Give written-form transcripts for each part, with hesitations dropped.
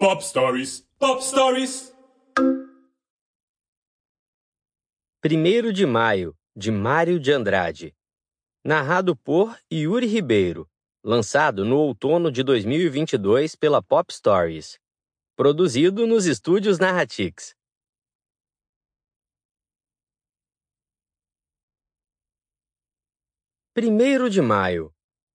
Pop Stories. Pop Stories. 1º de Maio, de Mário de Andrade. Narrado por Yuri Ribeiro. Lançado no outono de 2022 pela Pop Stories. Produzido nos estúdios Narratix. 1º de Maio.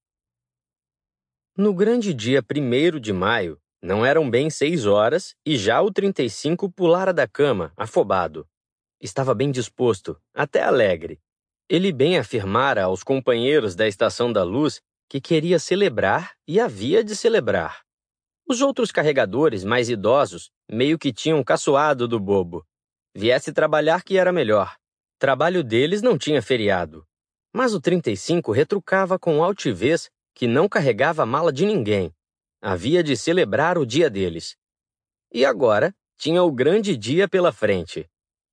No grande dia 1º de maio, não eram bem 6 horas e já o 35 pulara da cama, afobado. Estava bem disposto, até alegre. Ele bem afirmara aos companheiros da Estação da Luz que queria celebrar e havia de celebrar. Os outros carregadores, mais idosos, meio que tinham caçoado do bobo. Viesse trabalhar que era melhor. Trabalho deles não tinha feriado. Mas o 35 retrucava com altivez que não carregava a mala de ninguém. Havia de celebrar o dia deles. E agora tinha o grande dia pela frente.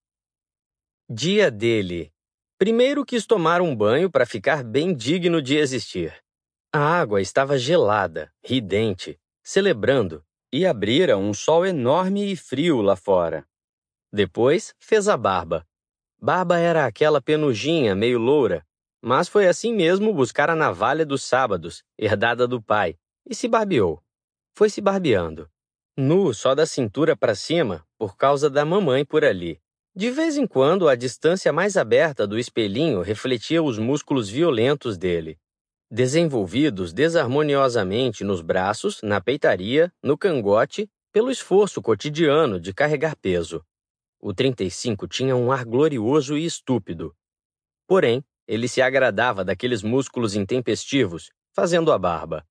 Dia dele. Primeiro quis tomar um banho para ficar bem digno de existir. A água estava gelada, ridente, celebrando, e abrira um sol enorme e frio lá fora. Depois fez a barba. Barba era aquela penugem meio loura, mas foi assim mesmo buscar a navalha dos sábados, herdada do pai, e se barbeou. Foi se barbeando. Nu só da cintura para cima, por causa da mamãe por ali. De vez em quando, a distância mais aberta do espelhinho refletia os músculos violentos dele, desenvolvidos desarmoniosamente nos braços, na peitaria, no cangote, pelo esforço cotidiano de carregar peso. O 35 tinha um ar glorioso e estúpido. Porém, ele se agradava daqueles músculos intempestivos, fazendo a barba.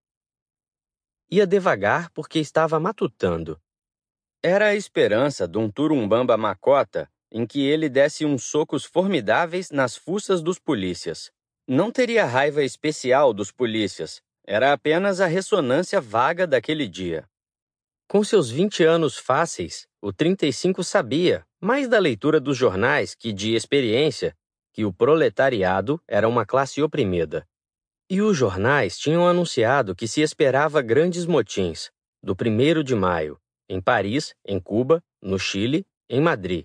Ia devagar porque estava matutando. Era a esperança de um turumbamba macota em que ele desse uns socos formidáveis nas fuças dos polícias. Não teria raiva especial dos polícias, era apenas a ressonância vaga daquele dia. Com seus 20 anos fáceis, o 35 sabia, mais da leitura dos jornais que de experiência, que o proletariado era uma classe oprimida. E os jornais tinham anunciado que se esperava grandes motins, do 1º de maio, em Paris, em Cuba, no Chile, em Madrid.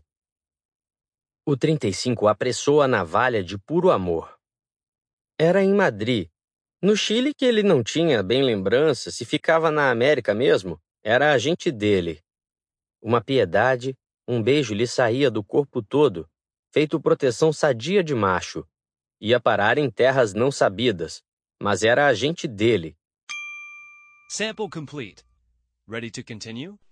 O 35 apressou a navalha de puro amor. Era em Madrid. No Chile, que ele não tinha bem lembrança se ficava na América mesmo, era a gente dele. Uma piedade, um beijo lhe saía do corpo todo, feito proteção sadia de macho. Ia parar em terras não sabidas, mas era a gente dele. Sample complete. Ready to continue?